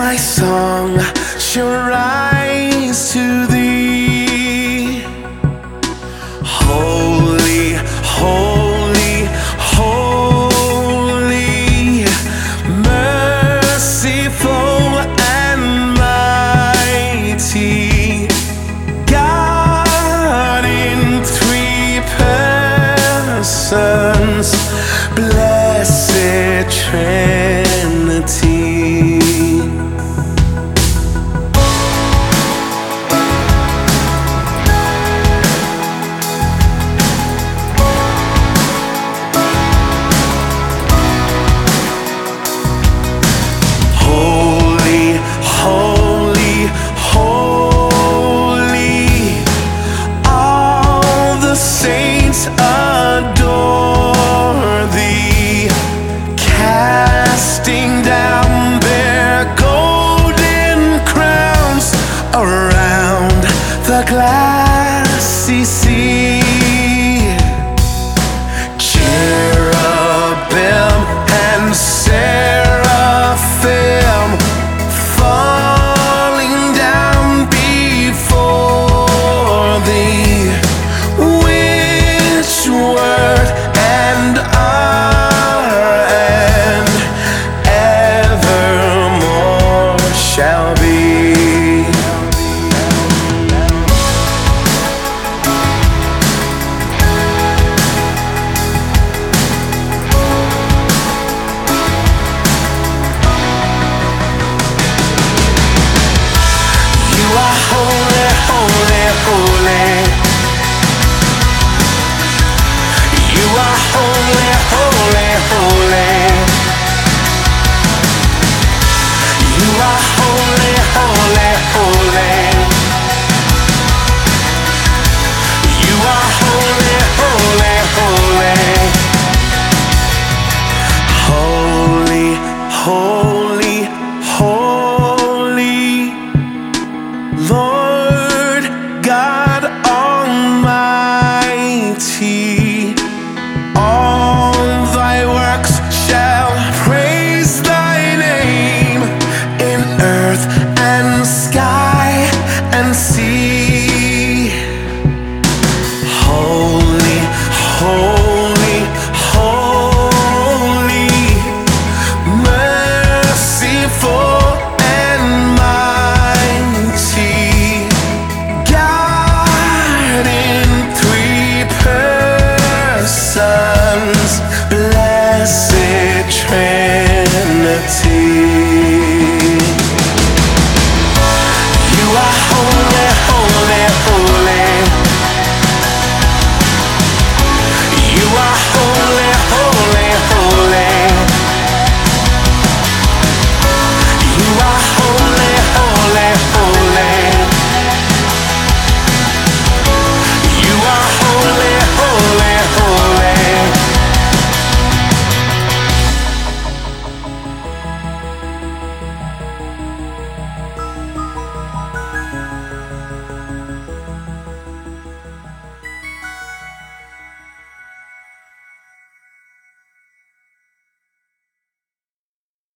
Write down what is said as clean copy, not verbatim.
my song shall rise to thee. Holy, holy, holy, merciful and mighty, God in three persons, blessed Trinity. Adore thee, casting down their golden crowns around the glassy sea. Cherubim and seraphim falling down before thee, word and are and evermore shall be. You are holy, holy, holy. You are holy, holy, holy. You are holy, holy.